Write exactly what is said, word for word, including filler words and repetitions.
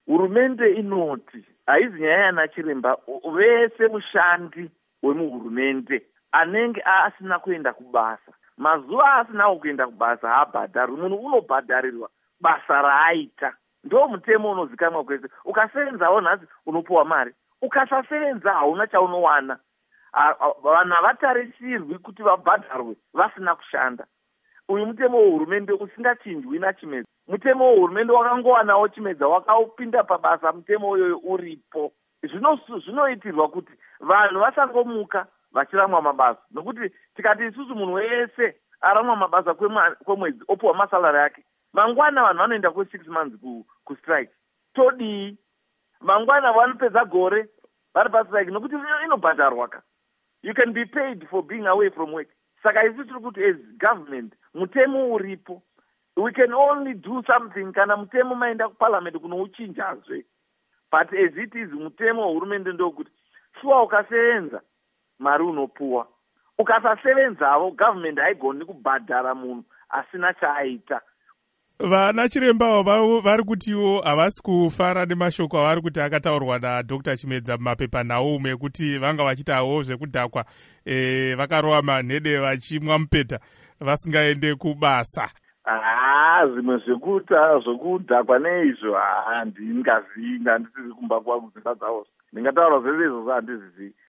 hurumende inoti haizi nyaya yana chiremba vese mushandi wemuhurumende anenge asina kuenda kubasa mazuva asinawo kuenda kubasa haabhadharwi. Munhu unobhadharirwa basa raaita. Ndo mutemo unozikamwa kwese. Ukasevenzawo nhasi unopuwa mari, ukasasevenza hauna chaunowana. Vanhu havatarisirwi kuti vabhadharwe vasina kushanda. Uyu mutemo wehurumende usingachinjwi naChimedza. Mutemo wehurumende wakangowanawo Chimedza wakaupinda pabasa mutemo uyoyo uripo. Zvinoitirwa kuti vanhu vasangomuka vachiramwa mabasa. Nokuti tikati isusu munhu wese aramwa mabasa kwemwedzi opuwa masalari yake, mangwana vanhu vanoenda kwe six months kustrike. Todii mangwana vanopedza gore vari pastrike nokuti inobhadharwa ka. You can be paid for being away from work. Saka isi tiri kuti as government mutemo uripo. We can only do something kana mutemo maenda kuparliament kunouchinjazve. But as it is mutemo wehurumende ndokuti shuwa ukasevenza mari unopuwa. Ukasasevenzawo government haigoni kubhadhara munhu asina chaaita. Vana chiremba vari kutiwo havasi kufara nemashoko avari kuti akataurwa naDr Chimedza mumapepanhau mekuti vanga vachitawo zvekudhakwa e, vakarova manhede vachimwa mupeta vasingaende kubasa. Ah, zvimwe zvekuta zvekudhakwa neizvo handingazivi, handisizi kumba kwangu dzimba dzavo. Ndingataura zvese izvozvo handizvizivi.